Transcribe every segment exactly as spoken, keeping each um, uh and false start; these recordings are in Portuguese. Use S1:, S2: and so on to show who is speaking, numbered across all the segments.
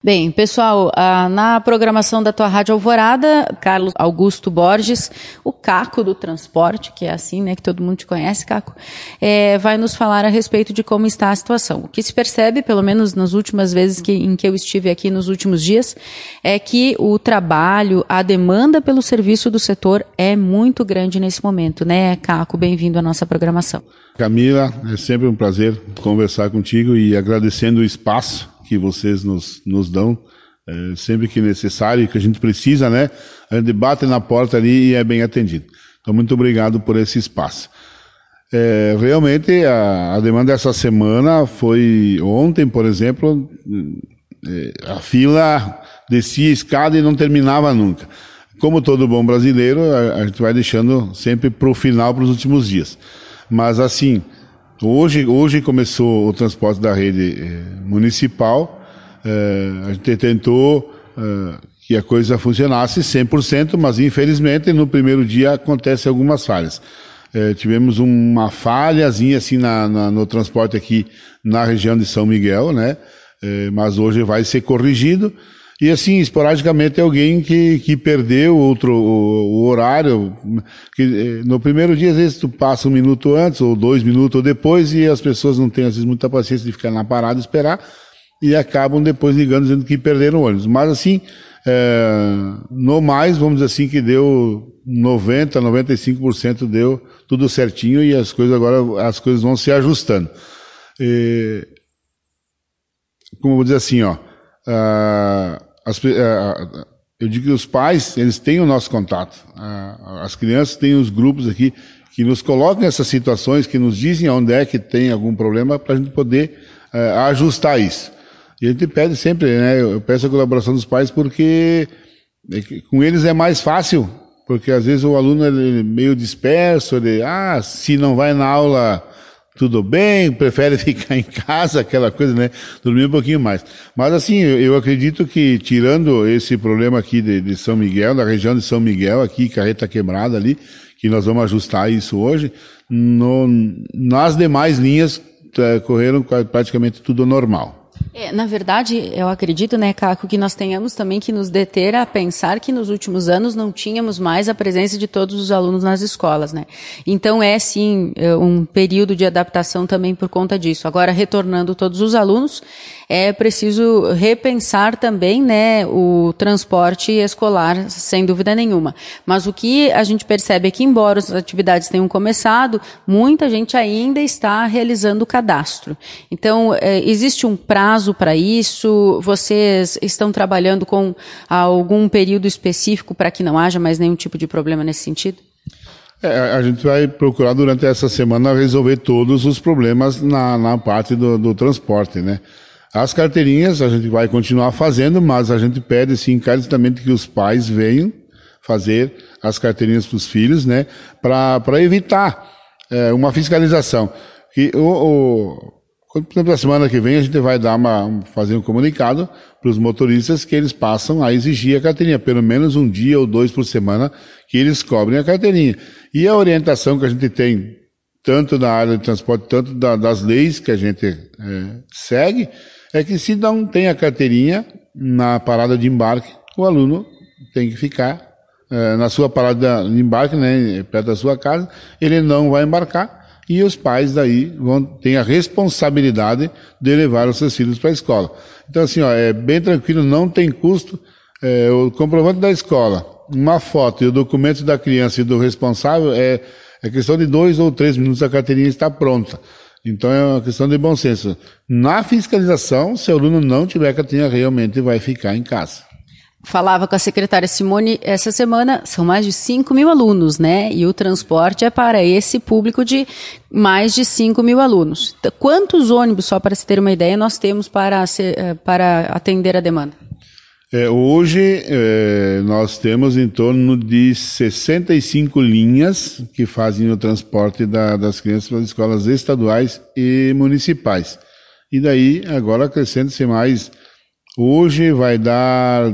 S1: Bem, pessoal, na programação da tua Rádio Alvorada, Carlos Augusto Borges, o Caco do transporte, que é assim, né, que todo mundo te conhece, Caco, é, vai nos falar a respeito de como está a situação. O que se percebe, pelo menos nas últimas vezes que, em que eu estive aqui nos últimos dias, é que o trabalho, a demanda pelo serviço do setor é muito grande nesse momento, né, Caco? Bem-vindo à nossa programação.
S2: Camila, é sempre um prazer conversar contigo e agradecendo o espaço que vocês nos, nos dão, é, sempre que necessário, que a gente precisa, né? A gente bate na porta ali e é bem atendido. Então, muito obrigado por esse espaço. É, realmente, a, a demanda dessa semana foi, ontem, por exemplo, é, a fila descia a escada e não terminava nunca. Como todo bom brasileiro, a, a gente vai deixando sempre para o final, para os últimos dias. Mas, assim, Hoje, hoje começou o transporte da rede eh, municipal, eh, a gente tentou eh, que a coisa funcionasse cem por cento, mas infelizmente no primeiro dia acontecem algumas falhas. Eh, tivemos uma falhazinha assim na, na, no transporte aqui na região de São Miguel, né? Eh, mas hoje vai ser corrigido. E assim, esporadicamente alguém que, que perdeu outro, o, o horário, que no primeiro dia às vezes tu passa um minuto antes, ou dois minutos ou depois, e as pessoas não têm às vezes muita paciência de ficar na parada e esperar, e acabam depois ligando dizendo que perderam o ônibus. Mas assim, é, no mais, vamos dizer assim, que deu noventa, noventa e cinco por cento deu tudo certinho, e as coisas agora, as coisas vão se ajustando. E, como eu vou dizer assim, ó, a, As, eu digo que os pais, eles têm o nosso contato. As crianças têm os grupos aqui que nos colocam nessas situações, que nos dizem onde é que tem algum problema para a gente poder uh, ajustar isso. E a gente pede sempre, né? Eu peço a colaboração dos pais porque com eles é mais fácil, porque às vezes o aluno ele é meio disperso, ele, ah, se não vai na aula tudo bem, prefere ficar em casa, aquela coisa, né? Dormir um pouquinho mais. Mas assim, eu, eu acredito que tirando esse problema aqui de, de São Miguel, da região de São Miguel, aqui, carreta quebrada ali, que nós vamos ajustar isso hoje, no, nas demais linhas tá, correram praticamente tudo normal.
S1: É, na verdade, eu acredito, né, Caco, que nós tenhamos também que nos deter a pensar que nos últimos anos não tínhamos mais a presença de todos os alunos nas escolas, né? Então é sim um período de adaptação também por conta disso. Agora, retornando todos os alunos, é preciso repensar também, né, o transporte escolar, sem dúvida nenhuma. Mas o que a gente percebe é que, embora as atividades tenham começado, muita gente ainda está realizando o cadastro. Então, é, existe um prazo para isso? Vocês estão trabalhando com algum período específico para que não haja mais nenhum tipo de problema nesse sentido?
S2: É, a gente vai procurar durante essa semana resolver todos os problemas na, na parte do, do transporte, né? As carteirinhas a gente vai continuar fazendo, mas a gente pede sim encarecidamente que os pais venham fazer as carteirinhas para os filhos, né? Para para evitar é, uma fiscalização. Que o, o Por exemplo, na semana que vem a gente vai dar uma, fazer um comunicado para os motoristas que eles passam a exigir a carteirinha, pelo menos um dia ou dois por semana que eles cobrem a carteirinha. E a orientação que a gente tem, tanto na área de transporte, tanto da, das leis que a gente é, segue, é que se não tem a carteirinha na parada de embarque, o aluno tem que ficar é, na sua parada de embarque, né, perto da sua casa, ele não vai embarcar. E os pais daí vão ter a responsabilidade de levar os seus filhos para a escola. Então assim, ó, é bem tranquilo, não tem custo. É, o comprovante da escola, uma foto e o documento da criança e do responsável é, é questão de dois ou três minutos a carteirinha está pronta. Então é uma questão de bom senso. Na fiscalização, se o aluno não tiver carteirinha, realmente vai ficar em casa.
S1: Falava com a secretária Simone essa semana, são mais de cinco mil alunos, né? E o transporte é para esse público de mais de cinco mil alunos. Quantos ônibus, só para se ter uma ideia, nós temos para, para atender a demanda?
S2: É, hoje é, nós temos em torno de sessenta e cinco linhas que fazem o transporte da, das crianças para as escolas estaduais e municipais. E daí, agora acrescenta-se mais. Hoje vai dar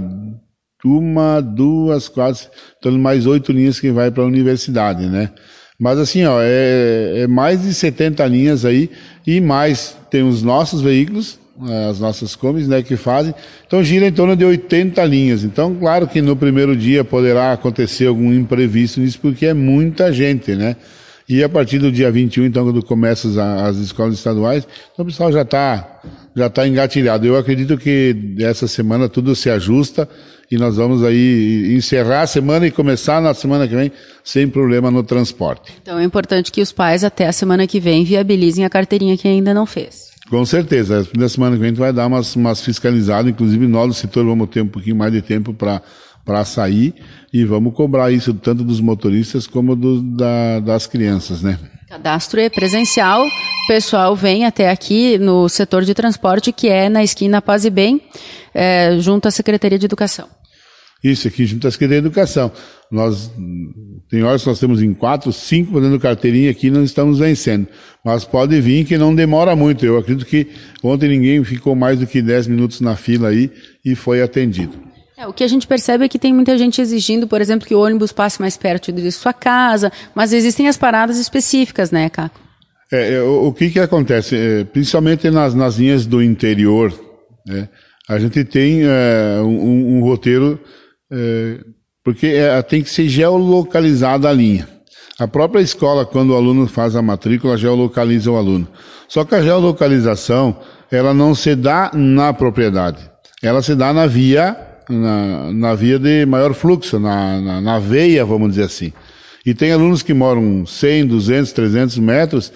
S2: uma, duas, quatro, então mais oito linhas que vai para a universidade, né? Mas assim, ó, é, é mais de setenta linhas aí, e mais tem os nossos veículos, as nossas comis, né, que fazem, então gira em torno de oitenta linhas. Então, claro que no primeiro dia poderá acontecer algum imprevisto nisso, porque é muita gente, né? E a partir do dia vinte e um, então, quando começam as, as escolas estaduais, então o pessoal já está já tá engatilhado. Eu acredito que essa semana tudo se ajusta e nós vamos aí encerrar a semana e começar na semana que vem sem problema no transporte.
S1: Então é importante que os pais até a semana que vem viabilizem a carteirinha que ainda não fez.
S2: Com certeza. Na semana que vem a gente vai dar umas, umas fiscalizadas, inclusive nós do setor vamos ter um pouquinho mais de tempo para para sair e vamos cobrar isso tanto dos motoristas como do, da, das crianças, né?
S1: Cadastro é presencial, o pessoal vem até aqui no setor de transporte, que é na esquina Paz e Bem, é, junto à Secretaria de Educação.
S2: Isso, aqui junto à Secretaria de Educação. Nós, tem horas que nós temos em quatro, cinco fazendo carteirinha aqui e não estamos vencendo. Mas pode vir que não demora muito. Eu acredito que ontem ninguém ficou mais do que dez minutos na fila aí e foi atendido.
S1: É, o que a gente percebe é que tem muita gente exigindo, por exemplo, que o ônibus passe mais perto de sua casa, mas existem as paradas específicas, né, Caco?
S2: É, o, o que que acontece? É, principalmente nas, nas linhas do interior, né, a gente tem é, um, um roteiro, é, porque é, tem que ser geolocalizada a linha. A própria escola, quando o aluno faz a matrícula, geolocaliza o aluno. Só que a geolocalização, ela não se dá na propriedade, ela se dá na via... Na, na via de maior fluxo, na, na, na veia, vamos dizer assim. E tem alunos que moram cem, duzentos, trezentos metros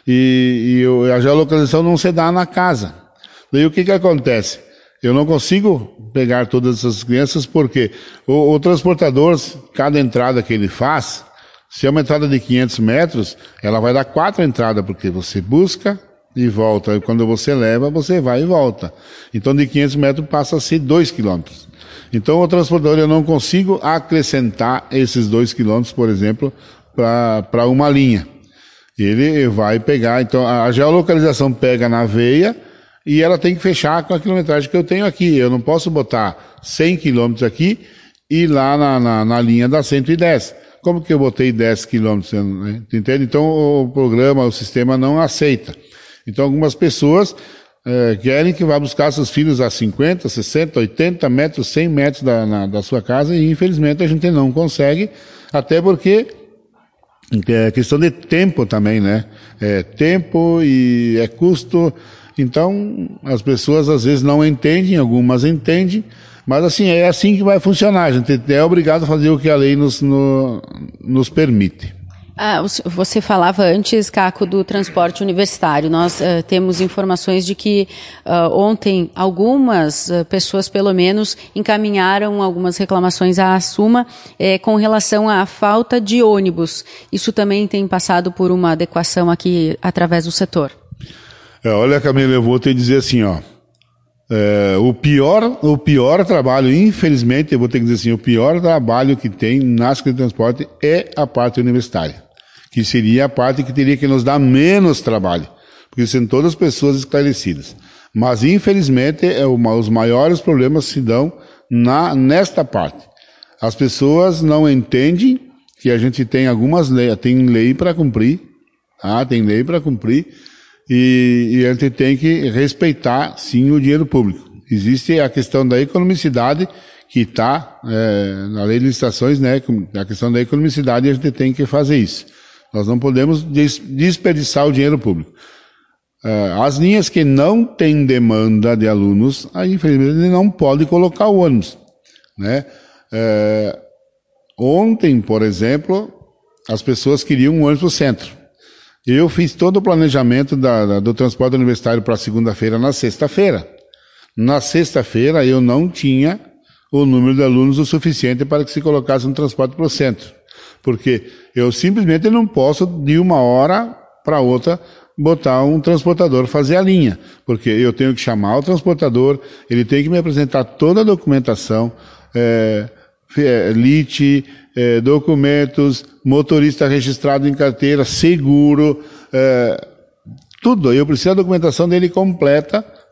S2: e, e a geolocalização não se dá na casa. Daí o que que acontece? Eu não consigo pegar todas essas crianças porque o, o transportador, cada entrada que ele faz, se é uma entrada de quinhentos metros, ela vai dar quatro entradas, porque você busca e volta. E quando você leva, você vai e volta. Então de quinhentos metros passa a ser dois quilômetros. Então o transportador, eu não consigo acrescentar esses dois quilômetros, por exemplo, para uma linha. Ele vai pegar, então a geolocalização pega na veia e ela tem que fechar com a quilometragem que eu tenho aqui. Eu não posso botar cem quilômetros aqui e ir lá na, na, na linha da cento e dez. Como que eu botei dez quilômetros? Né? Entende? Então o programa, o sistema não aceita. Então algumas pessoas é, querem que vá buscar seus filhos a cinquenta, sessenta, oitenta metros, cem metros da, na, da sua casa e infelizmente a gente não consegue, até porque é questão de tempo também, né? É tempo e é custo. Então as pessoas às vezes não entendem, algumas entendem, mas assim, é assim que vai funcionar. A gente é obrigado a fazer o que a lei nos, no, nos permite.
S1: Ah, você falava antes, Caco, do transporte universitário. Nós uh, temos informações de que uh, ontem algumas uh, pessoas, pelo menos, encaminharam algumas reclamações à Suma eh, com relação à falta de ônibus. Isso também tem passado por uma adequação aqui através do setor.
S2: É, olha, Camila, eu vou te dizer assim, ó. É, o pior, o pior trabalho, infelizmente, eu vou ter que dizer assim, o pior trabalho que tem na Secretaria de Transporte é a parte universitária, que seria a parte que teria que nos dar menos trabalho, porque são todas pessoas esclarecidas. Mas, infelizmente, é o, os maiores problemas se dão na, nesta parte. As pessoas não entendem que a gente tem algumas leis, tem lei para cumprir, ah, tem lei para cumprir, E, e a gente tem que respeitar, sim, o dinheiro público. Existe a questão da economicidade, que está é, na lei de licitações, né? A questão da economicidade, a gente tem que fazer isso. Nós não podemos des desperdiçar o dinheiro público. É, as linhas que não têm demanda de alunos, aí, infelizmente, não pode colocar o ônibus, né? É, ontem, por exemplo, as pessoas queriam um ônibus para o centro. Eu fiz todo o planejamento da, da, do transporte universitário para segunda-feira na sexta-feira. Na sexta-feira eu não tinha o número de alunos o suficiente para que se colocasse um transporte para o centro. Porque eu simplesmente não posso, de uma hora para outra, botar um transportador fazer a linha. Porque eu tenho que chamar o transportador, ele tem que me apresentar toda a documentação, é, L I T, eh, documentos, motorista registrado em carteira, seguro, eh, tudo. Eu preciso da documentação dele completa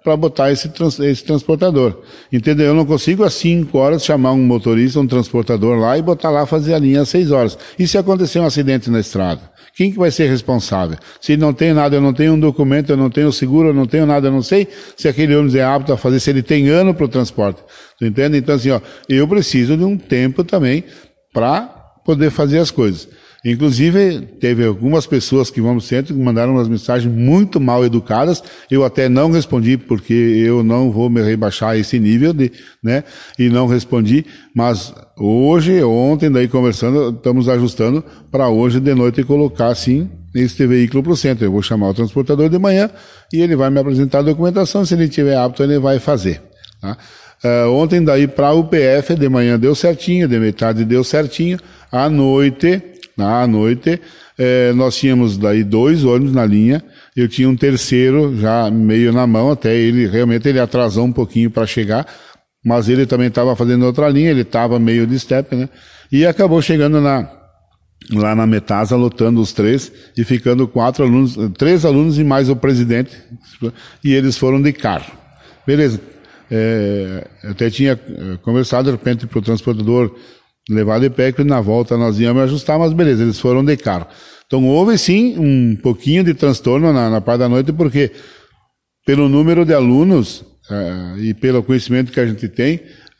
S2: para botar esse, trans, esse transportador. Entendeu? Eu não consigo às cinco horas chamar um motorista, um transportador lá e botar lá fazer a linha às seis horas. E se acontecer um acidente na estrada? Quem que vai ser responsável? Se não tem nada, eu não tenho um documento, eu não tenho seguro, eu não tenho nada, eu não sei se aquele ônibus é apto a fazer, se ele tem ano para o transporte. Tu entende? Então assim, ó, eu preciso de um tempo também para poder fazer as coisas. Inclusive, teve algumas pessoas que vão no centro que mandaram umas mensagens muito mal educadas. Eu até não respondi, porque eu não vou me rebaixar a esse nível, de, né? E não respondi. Mas hoje, ontem, daí conversando, estamos ajustando para hoje de noite colocar, sim, este veículo para o centro. Eu vou chamar o transportador de manhã e ele vai me apresentar a documentação. Se ele estiver apto, ele vai fazer, tá? Uh, ontem, daí, para a U P F, de manhã deu certinho, de metade deu certinho. À noite... À noite, eh, nós tínhamos daí dois ônibus na linha, eu tinha um terceiro já meio na mão, até ele, realmente ele atrasou um pouquinho para chegar, mas ele também estava fazendo outra linha, ele estava meio de step, né? E acabou chegando na, lá na Metasa, lotando os três, e ficando quatro alunos, três alunos e mais o presidente, e eles foram de carro. Beleza. Eh, eu até tinha conversado, de repente, para o transportador levar de pé, que na volta nós íamos ajustar, mas beleza, eles foram de carro. Então houve sim um pouquinho de transtorno na, na parte da noite, porque pelo número de alunos uh, e pelo conhecimento que a gente tem,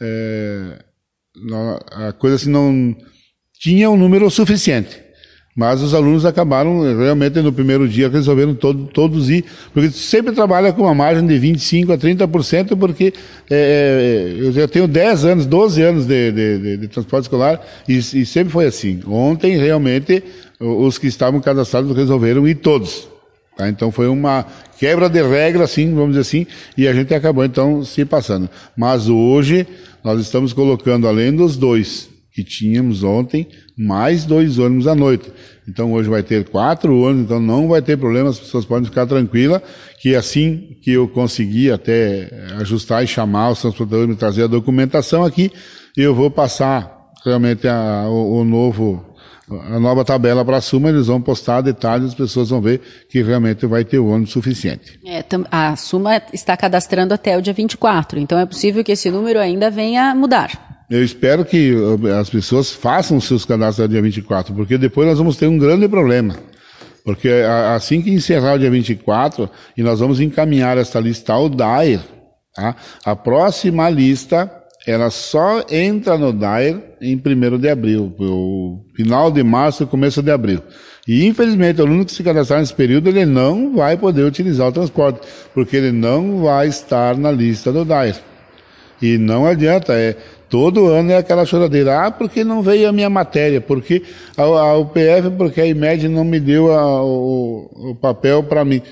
S2: uh, a coisa assim não tinha um número suficiente. Mas os alunos acabaram, realmente, no primeiro dia, resolveram todo, todos ir, porque sempre trabalha com uma margem de vinte e cinco a trinta por cento, porque é, eu já tenho dez anos, doze anos de, de, de, de transporte escolar, e, e sempre foi assim. Ontem, realmente, os que estavam cadastrados resolveram ir todos. Tá? Então foi uma quebra de regra, assim, vamos dizer assim, e a gente acabou, então, se passando. Mas hoje, nós estamos colocando, além dos dois que tínhamos ontem, mais dois ônibus à noite. Então hoje vai ter quatro ônibus, então não vai ter problema, as pessoas podem ficar tranquilas, que assim que eu conseguir até ajustar e chamar os transportadores, me trazer a documentação aqui, eu vou passar realmente a, o, o novo, a nova tabela para a Suma, eles vão postar detalhes, as pessoas vão ver que realmente vai ter ônibus suficiente.
S1: É, a Suma está cadastrando até o dia vinte e quatro, então é possível que esse número ainda venha a mudar.
S2: Eu espero que as pessoas façam os seus cadastros no dia vinte e quatro, porque depois nós vamos ter um grande problema. Porque assim que encerrar o dia vinte e quatro, e nós vamos encaminhar essa lista ao D A I R, tá? A próxima lista, ela só entra no D A I R em primeiro de abril, o final de março e começo de abril. E infelizmente o aluno que se cadastrar nesse período, ele não vai poder utilizar o transporte, porque ele não vai estar na lista do D A I R. E não adianta, é... Todo ano é aquela choradeira. Ah, porque não veio a minha matéria? Porque a, a U P F, porque a I M E D não me deu a, o, o papel para mim.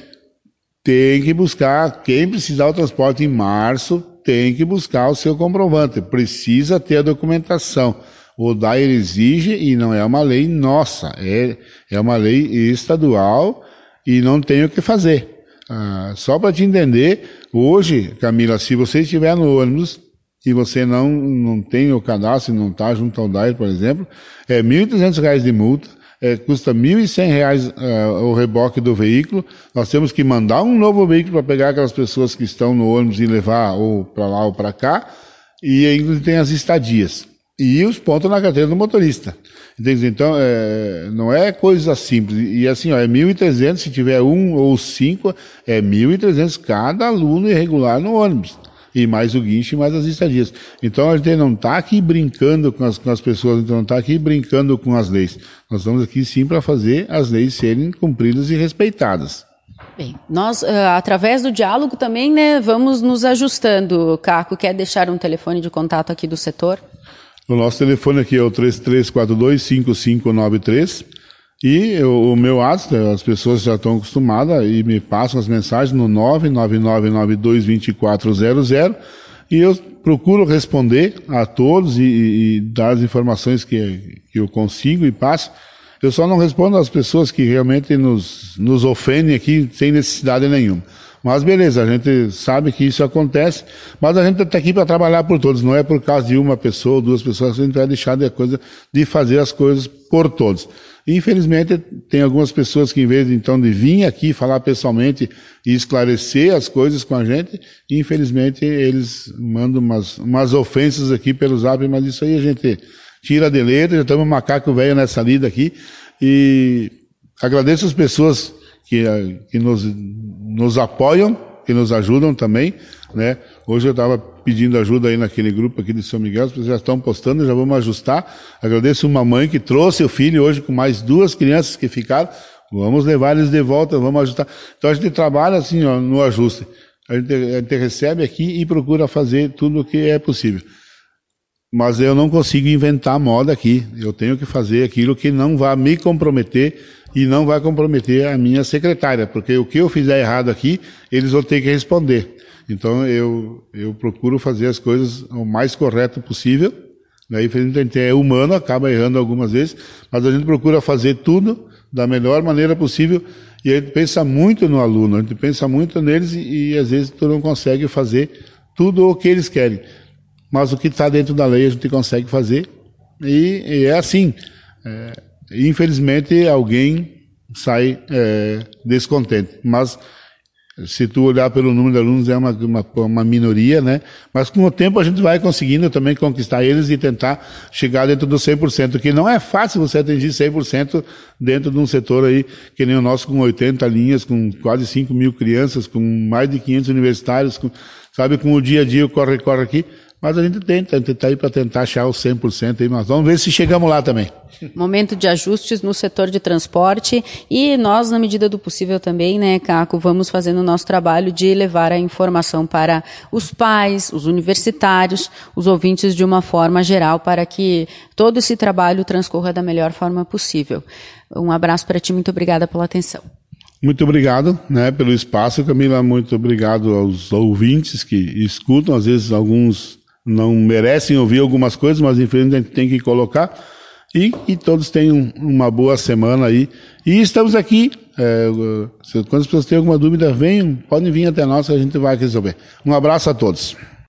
S2: Tem que buscar. Quem precisar do transporte em março, tem que buscar o seu comprovante. Precisa ter a documentação. O D A I R exige, e não é uma lei nossa. É, é uma lei estadual e não tem o que fazer. Ah, só para te entender, hoje, Camila, se você estiver no ônibus, e você não, não tem o cadastro, não está junto ao D A I R, por exemplo, é mil e trezentos reais de multa, é, custa mil e cem reais uh, o reboque do veículo, nós temos que mandar um novo veículo para pegar aquelas pessoas que estão no ônibus e levar ou para lá ou para cá, e ainda tem as estadias. E os pontos na carteira do motorista. Entende? Então, é, não é coisa simples. E assim, ó, é mil e trezentos, se tiver um ou cinco, é mil e trezentos cada aluno irregular no ônibus. E mais o guincho e mais as estadias. Então a gente não está aqui brincando com as, com as pessoas, a gente não está aqui brincando com as leis. Nós estamos aqui sim para fazer as leis serem cumpridas e respeitadas.
S1: Bem, nós, uh, através do diálogo também, né, vamos nos ajustando. Caco, quer deixar um telefone de contato aqui do setor?
S2: O nosso telefone aqui é o três três quatro dois, cinco cinco nove três. E eu, o meu WhatsApp, as pessoas já estão acostumadas e me passam as mensagens no nove nove nove nove dois dois quatro zero zero e eu procuro responder a todos e, e, e dar as informações que, que eu consigo e passo. Eu só não respondo às pessoas que realmente nos, nos ofendem aqui sem necessidade nenhuma. Mas beleza, a gente sabe que isso acontece, mas a gente está aqui para trabalhar por todos, não é por causa de uma pessoa ou duas pessoas, a gente vai deixar de, coisa, de fazer as coisas por todos. E, infelizmente, tem algumas pessoas que, em vez então de vir aqui falar pessoalmente e esclarecer as coisas com a gente, infelizmente eles mandam umas, umas ofensas aqui pelo Zap, mas isso aí a gente tira de letra, já estamos um macaco velho nessa lida aqui, e agradeço as pessoas que, que nos, nos apoiam, que nos ajudam também, né? Hoje eu estava pedindo ajuda aí naquele grupo aqui de São Miguel, as pessoas já estão postando, já vamos ajustar. Agradeço uma mãe que trouxe o filho hoje com mais duas crianças que ficaram, vamos levar eles de volta, vamos ajustar. Então a gente trabalha assim, ó, no ajuste. A gente, a gente recebe aqui e procura fazer tudo o que é possível. Mas eu não consigo inventar moda aqui, eu tenho que fazer aquilo que não vai me comprometer e não vai comprometer a minha secretária, porque o que eu fizer errado aqui, eles vão ter que responder. Então eu, eu procuro fazer as coisas o mais correto possível. Daí a gente é humano, acaba errando algumas vezes, mas a gente procura fazer tudo da melhor maneira possível e a gente pensa muito no aluno, a gente pensa muito neles e, e às vezes tu não consegue fazer tudo o que eles querem. Mas o que está dentro da lei a gente consegue fazer e, e é assim. É, infelizmente alguém sai é, descontente, mas se tu olhar pelo número de alunos é uma, uma, uma minoria, né? Mas com o tempo a gente vai conseguindo também conquistar eles e tentar chegar dentro dos cem por cento, que não é fácil você atingir cem por cento dentro de um setor aí que nem o nosso, com oitenta linhas, com quase cinco mil crianças, com mais de quinhentos universitários, com, sabe, com o dia a dia, o corre-corre aqui. Mas a gente tenta, a gente está aí para tentar achar os cem por cento aí, mas vamos ver se chegamos lá também.
S1: Momento de ajustes no setor de transporte e nós, na medida do possível também, né, Caco, vamos fazendo o nosso trabalho de levar a informação para os pais, os universitários, os ouvintes de uma forma geral, para que todo esse trabalho transcorra da melhor forma possível. Um abraço para ti, muito obrigada pela atenção.
S2: Muito obrigado, né, pelo espaço, Camila, muito obrigado aos ouvintes que escutam, às vezes alguns não merecem ouvir algumas coisas, mas infelizmente a gente tem que colocar, e que todos tenham uma boa semana aí, e estamos aqui, é, quando as pessoas têm alguma dúvida, venham, podem vir até nós que a gente vai resolver. Um abraço a todos.